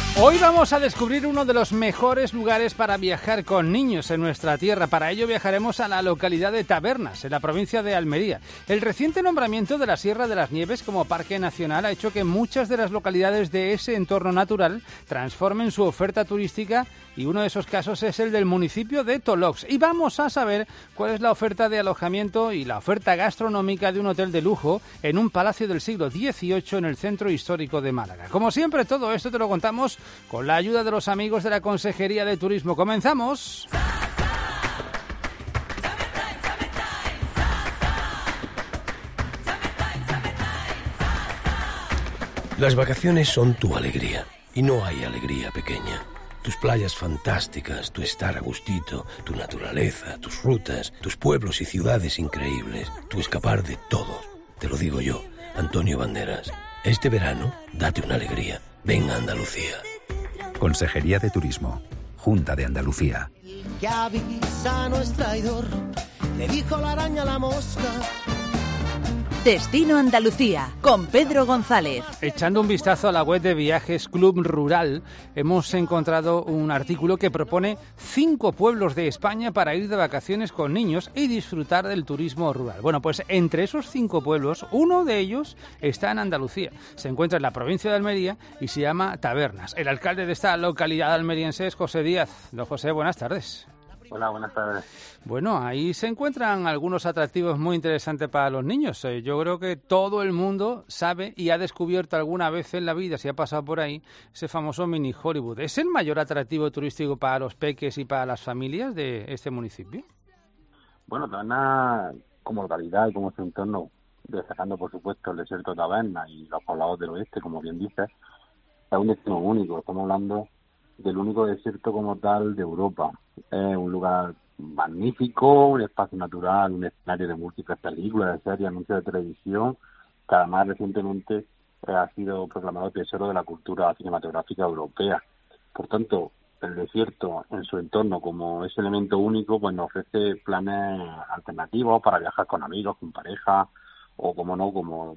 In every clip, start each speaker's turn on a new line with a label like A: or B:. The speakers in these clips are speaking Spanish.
A: Hoy vamos a descubrir uno de los mejores lugares para viajar con niños en nuestra tierra. Para ello viajaremos a la localidad de Tabernas, en la provincia de Almería. El reciente nombramiento de la Sierra de las Nieves como parque nacional ha hecho que muchas de las localidades de ese entorno natural transformen su oferta turística, y uno de esos casos es el del municipio de Tolox. Y vamos a saber cuál es la oferta de alojamiento y la oferta gastronómica de un hotel de lujo en un palacio del siglo XVIII en el centro histórico de Málaga. Como siempre, todo esto te lo contamos con la ayuda de los amigos de la Consejería de Turismo. ¡Comenzamos!
B: Las vacaciones son tu alegría, y no hay alegría pequeña. Tus playas fantásticas, tu estar a gustito, tu naturaleza, tus rutas, tus pueblos y ciudades increíbles, tu escapar de todo. Te lo digo yo, Antonio Banderas. Este verano, date una alegría. Ven a Andalucía.
C: Consejería de Turismo, Junta de Andalucía.
D: El que avisa no es traidor, le dijo la araña a la mosca.
E: Destino Andalucía, con Pedro González.
A: Echando un vistazo a la web de Viajes Club Rural, hemos encontrado un artículo que propone 5 pueblos de España para ir de vacaciones con niños y disfrutar del turismo rural. Bueno, pues entre esos 5 pueblos, uno de ellos está en Andalucía. Se encuentra en la provincia de Almería y se llama Tabernas. El alcalde de esta localidad almeriense es José Díaz. Don José, buenas tardes.
F: Hola, buenas tardes.
A: Bueno, ahí se encuentran algunos atractivos muy interesantes para los niños. Yo creo que todo el mundo sabe y ha descubierto alguna vez en la vida, si ha pasado por ahí, ese famoso mini Hollywood. ¿Es el mayor atractivo turístico para los peques y para las familias de este municipio?
F: Bueno, Tabernas como localidad y como su entorno, destacando por supuesto el desierto de Tabernas y los poblados del oeste, como bien dices, es un destino único. Estamos hablando del único desierto como tal de Europa. Es un lugar magnífico, un espacio natural, un escenario de múltiples películas, de series, anuncios de televisión, que además recientemente ha sido proclamado tesoro de la cultura cinematográfica europea. Por tanto, el desierto en su entorno como ese elemento único, pues nos ofrece planes alternativos para viajar con amigos, con pareja, o como no,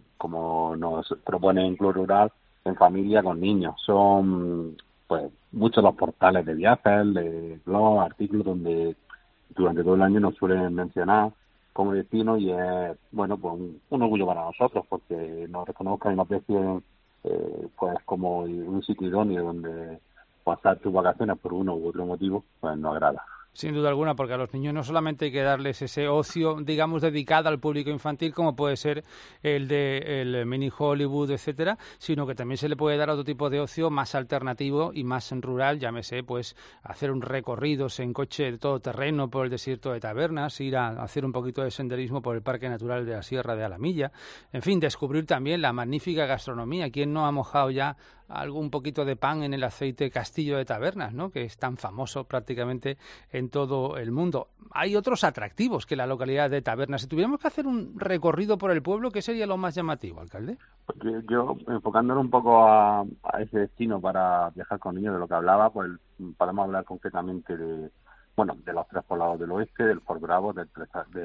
F: como nos propone en Club Rural, en familia con niños. Son pues muchos los portales de viajes, de blogs, artículos donde durante todo el año nos suelen mencionar como destino, y es, bueno, pues un orgullo para nosotros porque nos reconozcan y nos aprecien pues como un sitio idóneo donde pasar tus vacaciones por uno u otro motivo, pues nos agrada.
A: Sin duda alguna, porque a los niños no solamente hay que darles ese ocio, digamos, dedicado al público infantil, como puede ser el de el mini Hollywood, etcétera, sino que también se le puede dar otro tipo de ocio más alternativo y más rural, llámese, pues, hacer un recorridos en coche de todo terreno por el desierto de Tabernas, ir a hacer un poquito de senderismo por el Parque Natural de la Sierra de Alamilla, en fin, descubrir también la magnífica gastronomía. ¿Quién no ha mojado ya algún poquito de pan en el aceite Castillo de Tabernas, ¿no?, que es tan famoso prácticamente en todo el mundo? Hay otros atractivos que la localidad de Tabernas. Si tuviéramos que hacer un recorrido por el pueblo, ¿qué sería lo más llamativo, alcalde?
F: Porque yo, enfocándolo un poco a ese destino para viajar con niños, de lo que hablaba, pues podemos hablar concretamente de los 3 poblados del oeste, del Fort Bravo, del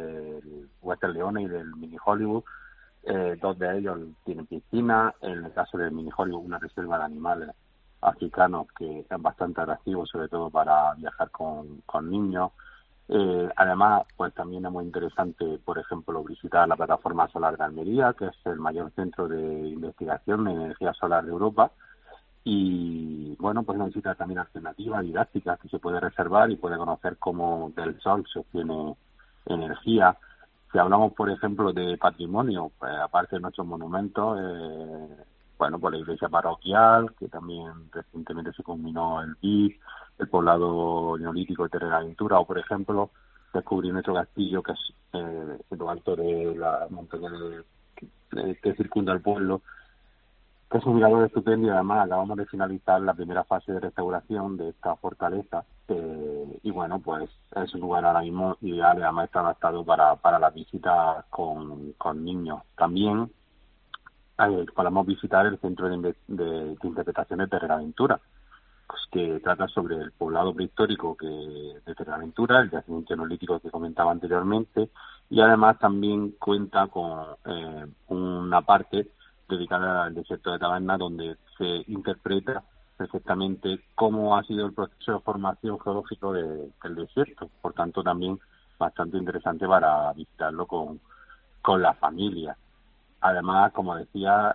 F: Western Leone y del mini Hollywood. 2 de ellos tienen piscina. En el caso del mini Hollywood, una reserva de animales africanos que es bastante atractivo, sobre todo para viajar con niños. Además, pues también es muy interesante, por ejemplo, visitar la plataforma solar de Almería, que es el mayor centro de investigación de energía solar de Europa. Y bueno, pues una visita también alternativa, didáctica, que se puede reservar y puede conocer cómo del sol se obtiene energía. Si hablamos, por ejemplo, de patrimonio, pues aparte de nuestros monumentos, pues la iglesia parroquial, que también recientemente se culminó el BIF, el poblado neolítico de Terrenaventura, o por ejemplo, descubrir nuestro castillo, que es en lo alto de la montaña que circunda el pueblo, que es un mirador estupendo. Y además acabamos de finalizar la primera fase de restauración de esta fortaleza, y bueno, pues es un lugar ahora mismo ideal y además está adaptado para las visitas con niños. También podemos visitar el Centro de Interpretación de Terrenaventura, pues, que trata sobre el poblado prehistórico de Terrenaventura, el yacimiento neolítico que comentaba anteriormente, y además también cuenta con una parte dedicada al desierto de Tabernas, donde se interpreta perfectamente cómo ha sido el proceso de formación geológico del desierto. Por tanto, también bastante interesante para visitarlo con la familia. Además, como decía,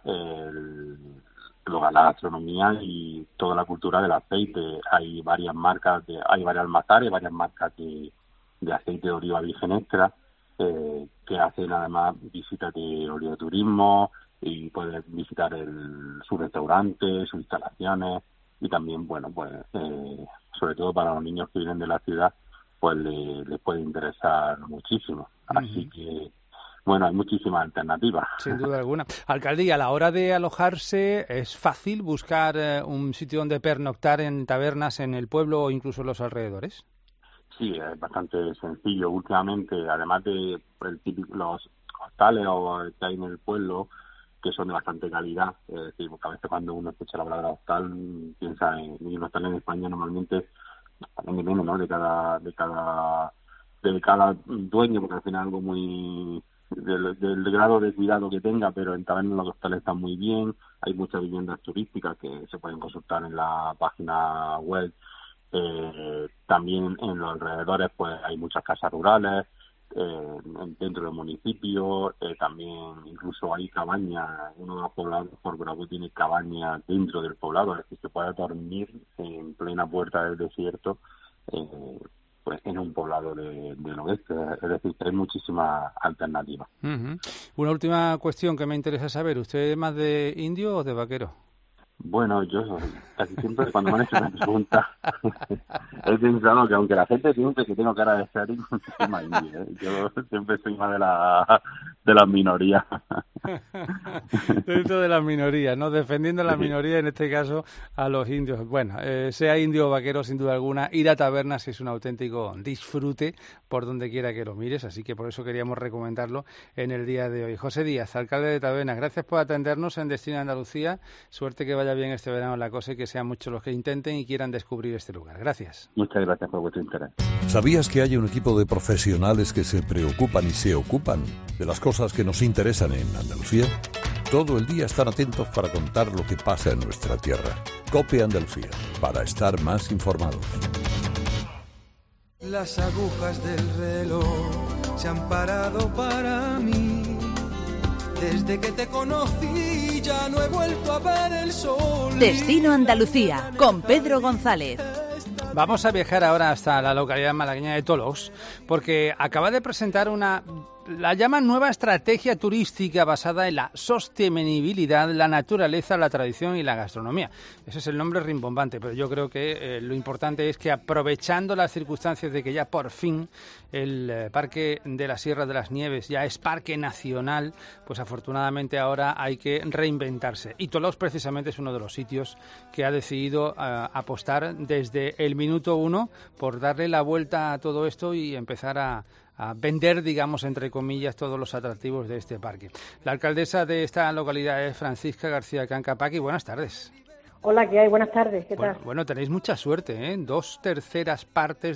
F: la gastronomía y toda la cultura del aceite. Hay varias marcas, hay varias almazares, varias marcas de aceite de oliva virgen extra que hacen además visitas de oleoturismo y puedes visitar sus restaurantes, sus instalaciones y también, bueno, pues sobre todo para los niños que vienen de la ciudad, pues les puede interesar muchísimo. Así que bueno, hay muchísimas alternativas.
A: Sin duda alguna. Alcalde, ¿y a la hora de alojarse es fácil buscar un sitio donde pernoctar en tabernas en el pueblo o incluso en los alrededores?
F: Sí, es bastante sencillo. Últimamente, además de los hostales que hay en el pueblo, que son de bastante calidad, es decir, porque a veces cuando uno escucha la palabra hostal piensa en un hostal en España normalmente también depende, ¿no? de cada dueño, porque al final algo muy del grado de cuidado que tenga, pero en tabernas los hostales están muy bien. Hay muchas viviendas turísticas que se pueden consultar en la página web. También en los alrededores pues hay muchas casas rurales dentro del municipio. También incluso hay cabañas. Uno de los poblados por Bravo tiene cabañas dentro del poblado, es decir, se puede dormir en plena puerta del desierto pues en un poblado del oeste. Es decir, que hay muchísimas alternativas.
A: Una última cuestión que me interesa saber. ¿Usted es más de indio o de vaquero?
F: Bueno, yo casi siempre cuando me han hecho una pregunta he pensado que aunque la gente piense que tengo cara de ser más indio, yo siempre soy más de las minorías.
A: Dentro de las minorías, ¿no? Defendiendo la minoría, en este caso a los indios. Bueno, sea indio o vaquero, sin duda alguna, ir a tabernas es un auténtico disfrute por donde quiera que lo mires, así que por eso queríamos recomendarlo en el día de hoy. José Díaz, alcalde de Tabernas, gracias por atendernos en Destino Andalucía. Suerte que vaya bien este verano la cosa y que sean muchos los que intenten y quieran descubrir este lugar. Gracias.
F: Muchas gracias por vuestro interés.
G: ¿Sabías que hay un equipo de profesionales que se preocupan y se ocupan de las cosas que nos interesan en Andalucía? Todo el día están atentos para contar lo que pasa en nuestra tierra. COPE Andalucía, para estar más informados.
H: Las agujas del reloj se han parado para mí. Desde que te conocí ya no he vuelto a ver el sol.
E: Destino Andalucía, con Pedro González.
A: Vamos a viajar ahora hasta la localidad malagueña de Tolós, porque acaba de presentar la llaman nueva estrategia turística basada en la sostenibilidad, la naturaleza, la tradición y la gastronomía. Ese es el nombre rimbombante, pero yo creo que lo importante es que aprovechando las circunstancias de que ya por fin el Parque de la Sierra de las Nieves ya es parque nacional, pues afortunadamente ahora hay que reinventarse. Y Tolós precisamente es uno de los sitios que ha decidido apostar desde el minuto uno por darle la vuelta a todo esto y empezar a vender, digamos, entre comillas, todos los atractivos de este parque. La alcaldesa de esta localidad es Francisca García Cancapaqui. Buenas tardes.
I: Hola, ¿qué hay? Buenas tardes. ¿Qué tal?
A: Bueno, tenéis mucha suerte, ¿eh? 2/3 partes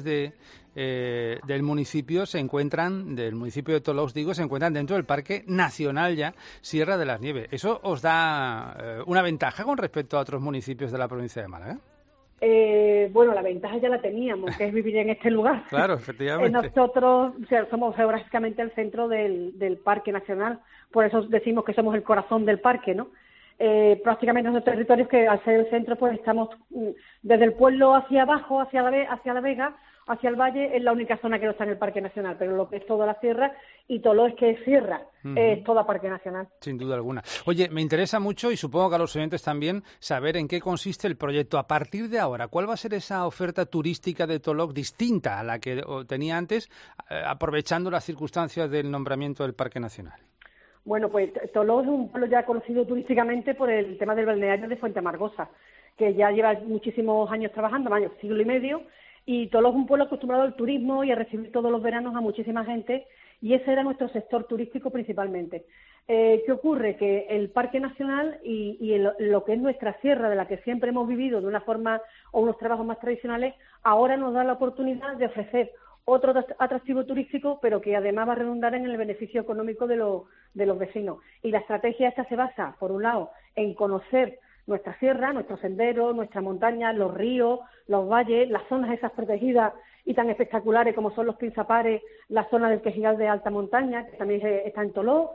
A: del municipio del municipio de Tolós, se encuentran dentro del Parque Nacional ya Sierra de las Nieves. ¿Eso os da una ventaja con respecto a otros municipios de la provincia de Málaga?
I: Bueno, la ventaja ya la teníamos, que es vivir en este lugar.
A: Claro, efectivamente.
I: Nosotros somos geográficamente el centro del Parque Nacional, por eso decimos que somos el corazón del parque, ¿no? Prácticamente nuestros territorios que al ser el centro pues estamos desde el pueblo hacia abajo, hacia la Vega, hacia el valle, es la única zona que no está en el Parque Nacional, pero lo que es toda la sierra y Tolós, que es sierra, es toda Parque Nacional.
A: Sin duda alguna. Oye, me interesa mucho, y supongo que a los oyentes también, saber en qué consiste el proyecto. A partir de ahora, ¿cuál va a ser esa oferta turística de Tolós distinta a la que tenía antes, aprovechando las circunstancias del nombramiento del Parque Nacional?
I: Bueno, pues Tolós es un pueblo ya conocido turísticamente por el tema del balneario de Fuente Amargosa, que ya lleva muchísimos años trabajando, siglo y medio, y Tolós es un pueblo acostumbrado al turismo y a recibir todos los veranos a muchísima gente, y ese era nuestro sector turístico principalmente. ¿Qué ocurre? Que el Parque Nacional y lo que es nuestra sierra, de la que siempre hemos vivido de una forma o unos trabajos más tradicionales, ahora nos da la oportunidad de ofrecer otro atractivo turístico, pero que además va a redundar en el beneficio económico de los vecinos. Y la estrategia esta se basa, por un lado, en conocer nuestra sierra, nuestros senderos, nuestras montañas, los ríos, los valles, las zonas esas protegidas y tan espectaculares como son los Pinzapares, la zona del Quejigal de alta montaña, que también está en Toló,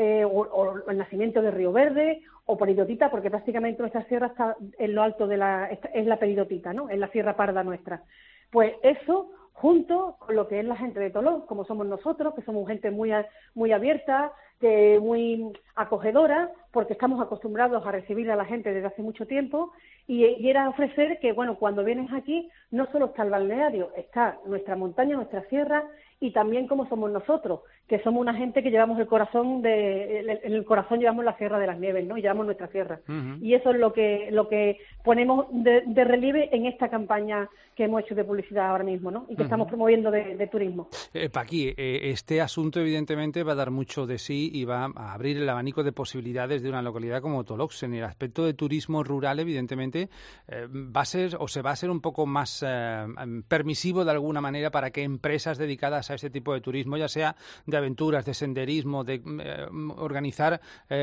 I: o el nacimiento del Río Verde, o Peridotita, porque prácticamente nuestra sierra está en lo alto es la Peridotita, ¿no? Es la Sierra Parda nuestra. Pues eso, junto con lo que es la gente de Toló, como somos nosotros, que somos gente muy abierta, muy acogedora, porque estamos acostumbrados a recibir a la gente desde hace mucho tiempo, y era ofrecer que, bueno, cuando vienes aquí, no solo está el balneario, está nuestra montaña, nuestra sierra, y también como somos nosotros, que somos una gente que llevamos en el corazón llevamos la Sierra de las Nieves, ¿no? Y llevamos nuestra sierra. Uh-huh. Y eso es lo que ponemos de relieve en esta campaña que hemos hecho de publicidad ahora mismo, ¿no? Y que estamos promoviendo de turismo.
A: Paqui, este asunto evidentemente va a dar mucho de sí y va a abrir el abanico de posibilidades de una localidad como Tolox. En el aspecto de turismo rural, evidentemente, va a ser o se va a ser un poco más permisivo de alguna manera para que empresas dedicadas a este tipo de turismo, ya sea de aventuras, de senderismo, de organizar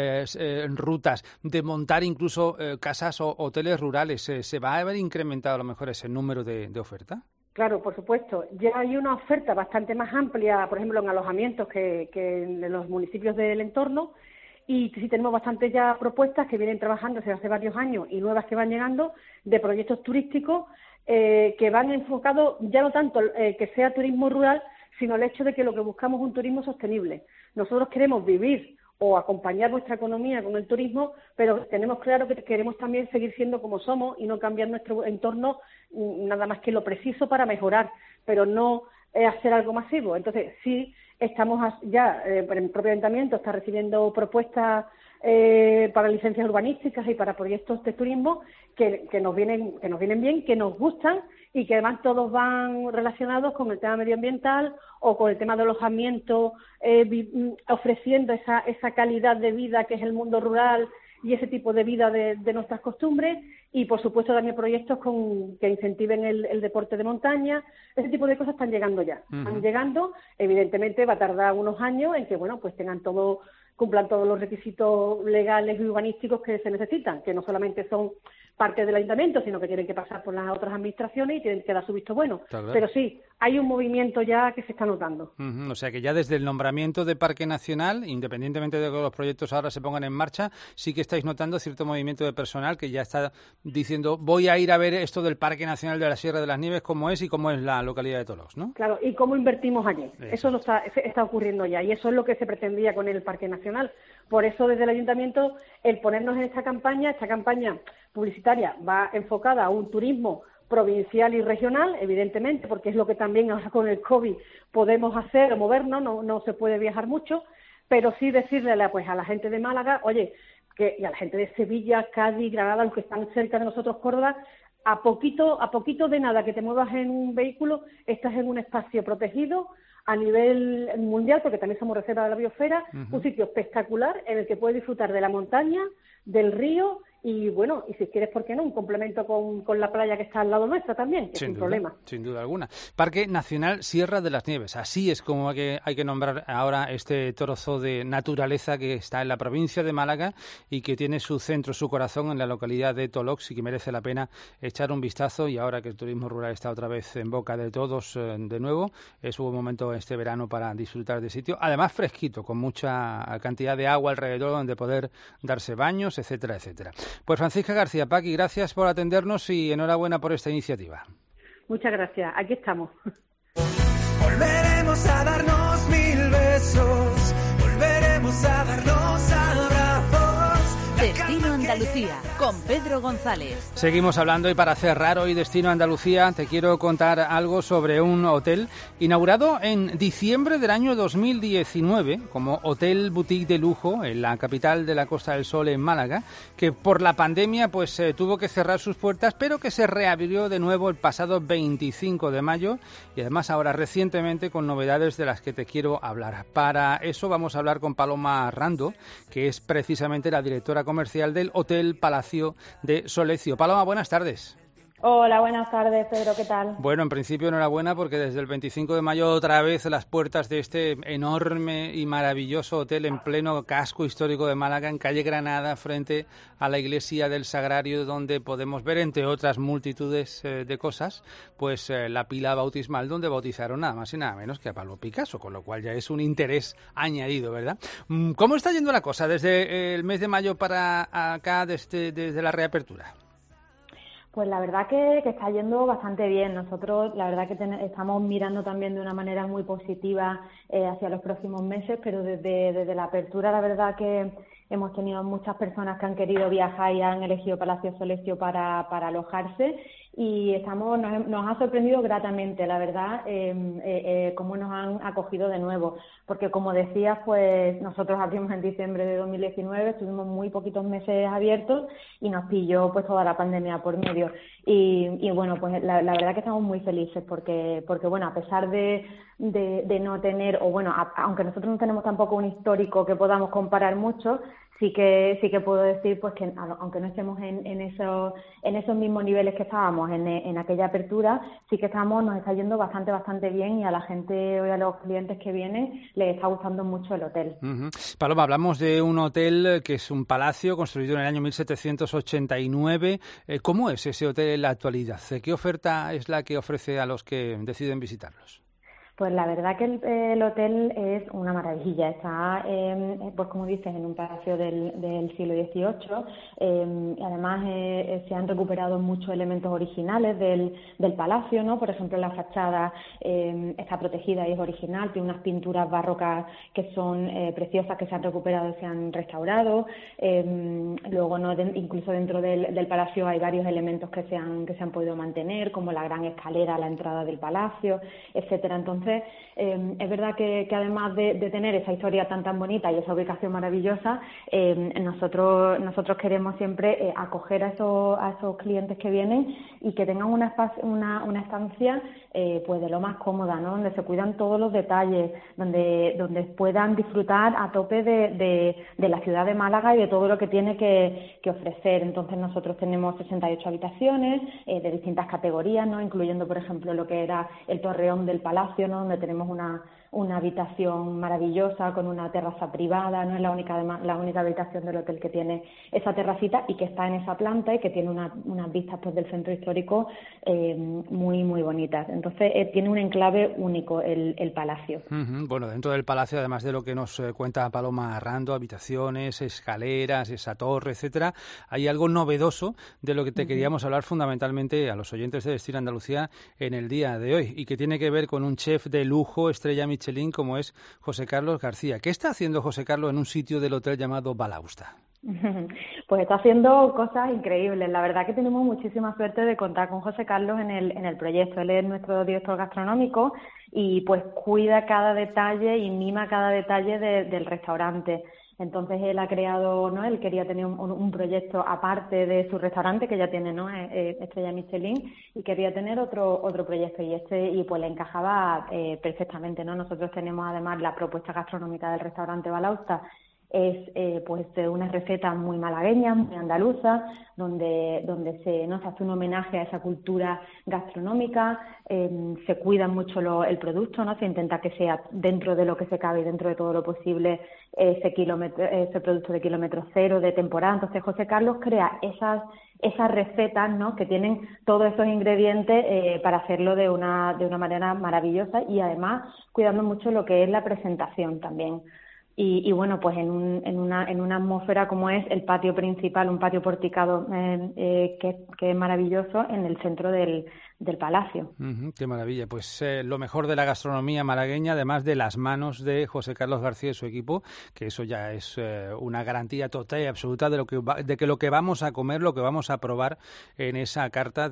A: rutas, de montar incluso casas o hoteles rurales, ¿se va a haber incrementado a lo mejor ese número de oferta?
I: Claro, por supuesto. Ya hay una oferta bastante más amplia, por ejemplo, en alojamientos que en los municipios del entorno, y sí tenemos bastantes ya propuestas que vienen trabajando desde hace varios años y nuevas que van llegando de proyectos turísticos que van enfocados ya no tanto que sea turismo rural, sino el hecho de que lo que buscamos es un turismo sostenible. Nosotros queremos vivir o acompañar nuestra economía con el turismo, pero tenemos claro que queremos también seguir siendo como somos y no cambiar nuestro entorno nada más que lo preciso para mejorar, pero no hacer algo masivo. Entonces, sí, estamos ya, el propio ayuntamiento está recibiendo propuestas para licencias urbanísticas y para proyectos de turismo que nos vienen bien, que nos gustan y que además todos van relacionados con el tema medioambiental o con el tema de alojamiento, ofreciendo esa calidad de vida que es el mundo rural y ese tipo de vida de nuestras costumbres, y por supuesto también proyectos que incentiven el deporte de montaña. Ese tipo de cosas están llegando ya. Uh-huh. Están llegando, evidentemente va a tardar unos años en que, bueno, pues cumplan todos los requisitos legales y urbanísticos que se necesitan, que no solamente son parte del ayuntamiento, sino que tienen que pasar por las otras administraciones y tienen que dar su visto bueno. Claro. Pero sí, hay un movimiento ya que se está notando.
A: Uh-huh. O sea que ya desde el nombramiento de Parque Nacional, independientemente de que los proyectos ahora se pongan en marcha, sí que estáis notando cierto movimiento de personal que ya está diciendo, voy a ir a ver esto del Parque Nacional de la Sierra de las Nieves, cómo es y cómo es la localidad de Tolox, ¿no?
I: Claro, y cómo invertimos allí. Eso está ocurriendo ya, y eso es lo que se pretendía con el Parque Nacional. Por eso, desde el ayuntamiento, el ponernos en esta campaña publicitaria va enfocada a un turismo provincial y regional, evidentemente, porque es lo que también ahora con el COVID podemos hacer o movernos, no se puede viajar mucho, pero sí decirle a la gente de Málaga, oye, y a la gente de Sevilla, Cádiz, Granada, los que están cerca de nosotros, Córdoba, a poquito de nada que te muevas en un vehículo, estás en un espacio protegido a nivel mundial, porque también somos reserva de la biosfera, uh-huh. Un sitio espectacular en el que puedes disfrutar de la montaña, del río, y bueno, y si quieres, ¿por qué no? Un complemento con la playa que está al lado nuestra también, que sin problema.
A: Sin duda alguna. Parque Nacional Sierra de las Nieves. Así es como hay que nombrar ahora este trozo de naturaleza que está en la provincia de Málaga y que tiene su centro, su corazón en la localidad de Tolox y que merece la pena echar un vistazo. Y ahora que el turismo rural está otra vez en boca de todos de nuevo, es un buen momento este verano para disfrutar de sitio. Además fresquito, con mucha cantidad de agua alrededor donde poder darse baños, etcétera, etcétera. Pues Francisca García, Paqui, gracias por atendernos y enhorabuena por esta iniciativa.
I: Muchas gracias, aquí estamos.
H: Volveremos a darnos 1000 besos, volveremos a darnos abrazos.
E: Destino Andalucía, con Pedro González.
A: Seguimos hablando y para cerrar hoy Destino Andalucía te quiero contar algo sobre un hotel inaugurado en diciembre del año 2019 como hotel boutique de lujo en la capital de la Costa del Sol, en Málaga, que por la pandemia pues tuvo que cerrar sus puertas, pero que se reabrió de nuevo el pasado 25 de mayo y además ahora recientemente con novedades de las que te quiero hablar. Para eso vamos a hablar con Paloma Rando, que es precisamente la directora comercial del Hotel Palacio de Solecio. Paloma, buenas tardes.
J: Hola, buenas tardes, Pedro, ¿qué tal?
A: Bueno, en principio enhorabuena porque desde el 25 de mayo otra vez las puertas de este enorme y maravilloso hotel en pleno casco histórico de Málaga, en calle Granada, frente a la iglesia del Sagrario, donde podemos ver, entre otras multitudes de cosas, pues la pila bautismal donde bautizaron nada más y nada menos que a Pablo Picasso, con lo cual ya es un interés añadido, ¿verdad? ¿Cómo está yendo la cosa desde el mes de mayo para acá, desde la reapertura?
J: Pues la verdad que está yendo bastante bien. Nosotros la verdad que estamos mirando también de una manera muy positiva hacia los próximos meses, pero desde la apertura la verdad que hemos tenido muchas personas que han querido viajar y han elegido Palacio Solestio para alojarse, y nos ha sorprendido gratamente, la verdad, cómo nos han acogido de nuevo, porque como decías, pues nosotros abrimos en diciembre de 2019, estuvimos muy poquitos meses abiertos y nos pilló pues toda la pandemia por medio, y bueno, pues la verdad que estamos muy felices porque bueno, a pesar de no tener, o bueno, aunque nosotros no tenemos tampoco un histórico que podamos comparar mucho, sí que puedo decir pues que aunque no estemos en esos mismos niveles que estábamos en aquella apertura, sí que nos está yendo bastante bien, y a la gente o a los clientes que vienen les está gustando mucho el hotel.
A: Paloma, hablamos de un hotel que es un palacio construido en el año 1789. ¿Cómo es ese hotel en la actualidad? ¿Qué oferta es la que ofrece a los que deciden visitarlos?
J: Pues la verdad que el hotel es una maravilla. Está, pues como dices, en un palacio del siglo XVIII. Además, se han recuperado muchos elementos originales del palacio, ¿no? Por ejemplo, la fachada está protegida y es original. Tiene unas pinturas barrocas que son preciosas, que se han recuperado y se han restaurado. Luego, ¿no? Incluso dentro del palacio hay varios elementos que se han podido mantener, como la gran escalera a la entrada del palacio, etcétera. Entonces, es verdad que además de tener esa historia tan bonita y esa ubicación maravillosa, nosotros queremos siempre acoger a esos clientes que vienen y que tengan una estancia pues de lo más cómoda, ¿no? Donde se cuidan todos los detalles, donde puedan disfrutar a tope de la ciudad de Málaga y de todo lo que tiene que ofrecer. Entonces nosotros tenemos 68 habitaciones de distintas categorías, ¿no? Incluyendo, por ejemplo, lo que era el torreón del palacio, ¿no? Donde tenemos una habitación maravillosa con una terraza privada, no es la única habitación del hotel que tiene esa terracita y que está en esa planta y que tiene unas vistas pues del centro histórico muy bonitas. Entonces tiene un enclave único el palacio.
A: Bueno, dentro del palacio, además de lo que nos cuenta Paloma Arrando, habitaciones, escaleras, esa torre, etcétera, hay algo novedoso de lo que te queríamos hablar fundamentalmente a los oyentes de Destino Andalucía en el día de hoy, y que tiene que ver con un chef de lujo, estrella Michelin, como es José Carlos García. ¿Qué está haciendo José Carlos en un sitio del hotel llamado Balausta?
J: Pues está haciendo cosas increíbles. La verdad que tenemos muchísima suerte de contar con José Carlos en el proyecto. Él es nuestro director gastronómico y pues cuida cada detalle y mima cada detalle del restaurante. Entonces él ha creado, ¿no? Él quería tener un proyecto aparte de su restaurante, que ya tiene, ¿no? Estrella Michelin, y quería tener otro proyecto, y pues le encajaba perfectamente, ¿no? Nosotros tenemos además la propuesta gastronómica del restaurante Balausta, es pues una receta muy malagueña, muy andaluza, donde se hace un homenaje a esa cultura gastronómica, se cuida mucho el producto, ¿no? Se intenta que sea dentro de lo que se cabe y dentro de todo lo posible ese producto de kilómetro cero, de temporada. Entonces José Carlos crea esas recetas, ¿no? Que tienen todos esos ingredientes para hacerlo de una manera maravillosa, y además cuidando mucho lo que es la presentación también. Y bueno, pues en una atmósfera como es el patio principal, un patio porticado que es maravilloso en el centro del palacio.
A: Qué maravilla. Pues lo mejor de la gastronomía malagueña, además de las manos de José Carlos García y su equipo, que eso ya es una garantía total y absoluta de que lo que vamos a comer, lo que vamos a probar en esa carta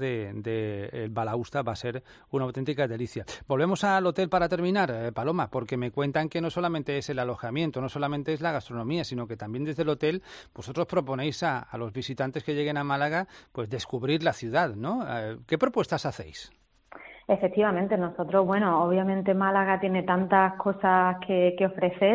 A: de Balausta va a ser una auténtica delicia. Volvemos al hotel para terminar, Paloma, porque me cuentan que no solamente es el alojamiento, no solamente es la gastronomía, sino que también desde el hotel vosotros proponéis a los visitantes que lleguen a Málaga pues descubrir la ciudad, ¿no? ¿Qué propuestas hacéis?
J: Efectivamente, nosotros, bueno, obviamente Málaga tiene tantas cosas que ofrecer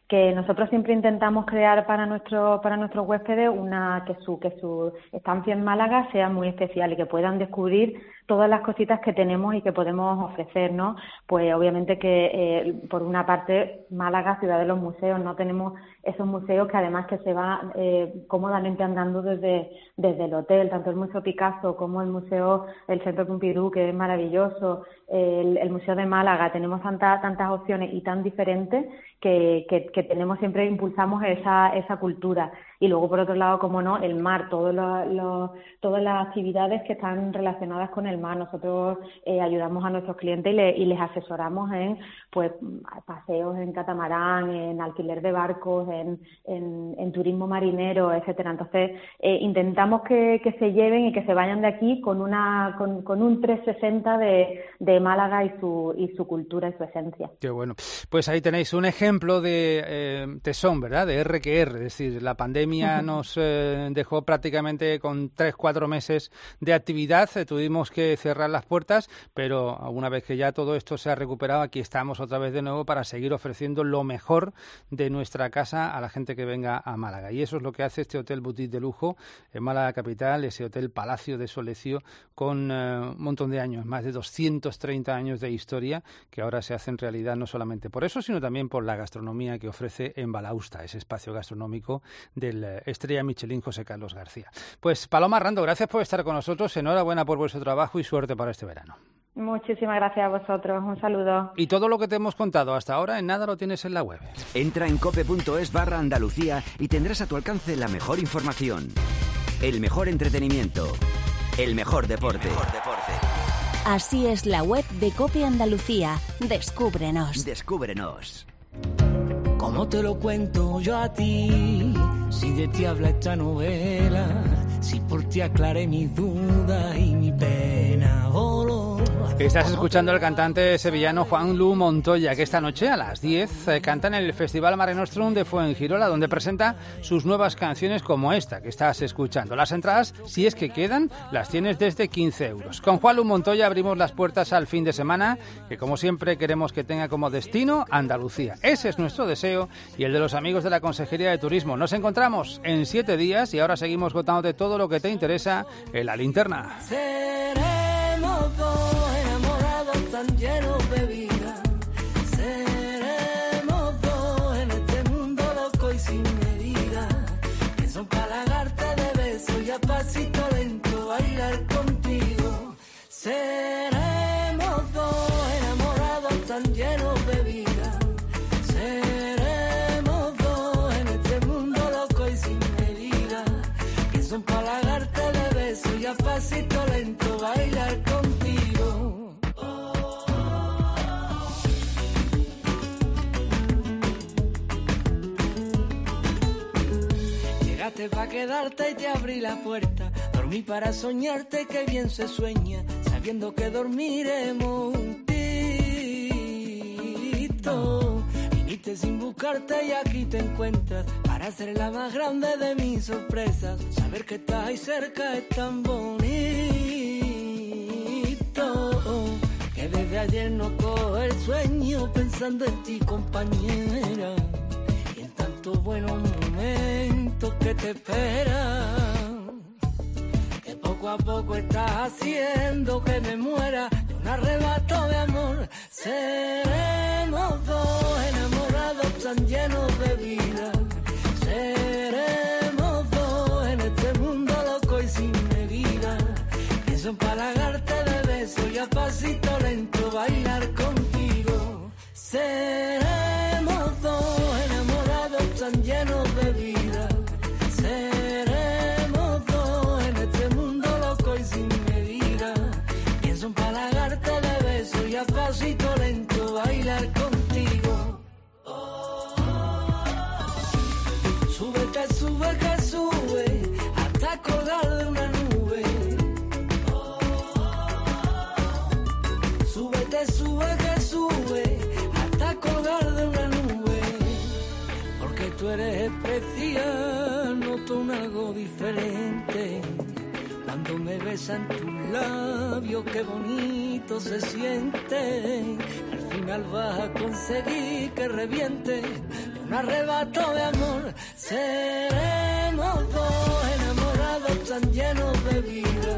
J: que nosotros siempre intentamos crear para nuestros huéspedes que su estancia en Málaga sea muy especial y que puedan descubrir todas las cositas que tenemos y que podemos ofrecer, ¿no? Pues obviamente que por una parte Málaga, ciudad de los museos, no tenemos esos museos que además que se van cómodamente andando desde el hotel, tanto el Museo Picasso como el Centro Pompidou, que es maravilloso, el Museo de Málaga. Tenemos tantas opciones y tan diferentes que tenemos, siempre impulsamos esa cultura. Y luego, por otro lado, como no, el mar, todas las actividades que están relacionadas con el mar. Nosotros ayudamos a nuestros clientes y les asesoramos en pues paseos en catamarán, en alquiler de barcos, en turismo marinero, etcétera. Entonces, intentamos que se lleven y que se vayan de aquí con un 360 de Málaga y su cultura y su esencia.
A: Qué bueno. Pues ahí tenéis un ejemplo de tesón, ¿verdad? De R que R, es decir, la pandemia nos dejó prácticamente con 3-4 meses de actividad, tuvimos que cerrar las puertas, pero una vez que ya todo esto se ha recuperado, aquí estamos otra vez de nuevo para seguir ofreciendo lo mejor de nuestra casa a la gente que venga a Málaga. Y eso es lo que hace este hotel boutique de lujo en Málaga capital, ese hotel Palacio de Solecio, con un montón de años, más de 230 años de historia, que ahora se hacen realidad no solamente por eso, sino también por la gastronomía que ofrece en Balausta, ese espacio gastronómico del estrella Michelin José Carlos García. Pues Paloma Rando, gracias por estar con nosotros, enhorabuena por vuestro trabajo y suerte para este verano.
J: Muchísimas gracias a vosotros, un saludo.
A: Y todo lo que te hemos contado hasta ahora en nada lo tienes en la web.
K: Entra en cope.es/Andalucía y tendrás a tu alcance la mejor información, el mejor entretenimiento, el mejor deporte.
E: Así es la web de Cope Andalucía. Descúbrenos.
L: ¿Cómo te lo cuento yo a ti? Si de ti habla esta novela, si por ti aclaré mis dudas y mi pena voló.
A: Estás escuchando al cantante sevillano Juanlu Montoya, que esta noche a las 10 canta en el Festival Mare Nostrum de Fuengirola, donde presenta sus nuevas canciones como esta que estás escuchando. Las entradas, si es que quedan, las tienes desde 15 euros. Con Juanlu Montoya abrimos las puertas al fin de semana, que como siempre queremos que tenga como destino Andalucía. Ese es nuestro deseo y el de los amigos de la Consejería de Turismo. Nos encontramos en 7 días y ahora seguimos contándote todo lo que te interesa en La Linterna.
L: Seremos dos enamorados tan llenos de vida. Seremos dos en este mundo loco y sin medida. Pienso empalagarte de besos y a pasito lento bailar contigo. Seremos dos enamorados tan llenos de vida. Seremos dos en este mundo loco y sin medida. Pienso empalagarte de besos y a pasito lento bailar contigo. Llegaste pa' quedarte y te abrí la puerta. Dormí para soñarte, que bien se sueña, sabiendo que dormiremos juntitos. Viniste sin buscarte y aquí te encuentras, para ser la más grande de mis sorpresas. Saber que estás ahí cerca es tan bonito, que desde ayer no cojo el sueño pensando en ti, compañera, y en tantos buenos momentos que te esperan, que poco a poco estás haciendo que me muera de un arrebato de amor. Seremos dos enamorados tan llenos de vida. Seremos dos en este mundo loco y sin medida. Pienso empalagarte de besos y a pasito lento bailar contigo. Seremos dos enamorados tan llenos de vida. Seremos dos en este mundo loco y sin medida. Pienso empalagarte de besos y a pasito lento bailar contigo. Súbete, sube que sube, hasta colgar de una nube. Súbete, sube que sube, hasta colgar de una nube. Porque tú eres especial, noto un algo diferente. Cuando me besan tus labios, qué bonito se siente. Al final vas a conseguir que reviente un arrebato de amor. Seremos dos enamorados tan llenos de vida.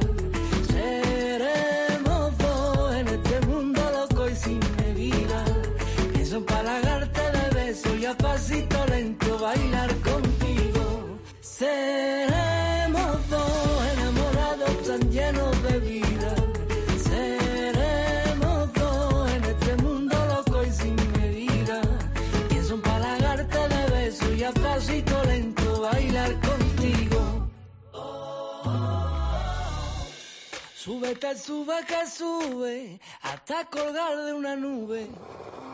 L: Seremos dos en este mundo loco y sin medida. Pienso empalagarte de besos y a pasito lento bailar contigo. Seremos dos enamorados tan llenos de vida. Seremos dos en este mundo loco y sin medida. Pienso empalagarte de besos y a pasito lento bailar contigo. Súbete, sube que sube, hasta colgar de una nube.